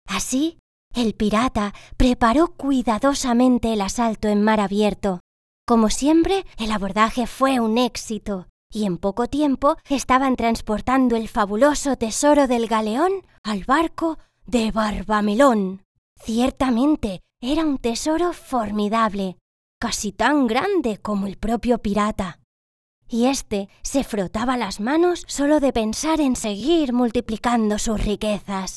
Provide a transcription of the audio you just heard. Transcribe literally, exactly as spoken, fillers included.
Así, el pirata preparó cuidadosamente el asalto en mar abierto. Como siempre, el abordaje fue un éxito, y en poco tiempo estaban transportando el fabuloso tesoro del galeón al barco de Barbamelón. Ciertamente, era un tesoro formidable, casi tan grande como el propio pirata. Y éste se frotaba las manos solo de pensar en seguir multiplicando sus riquezas.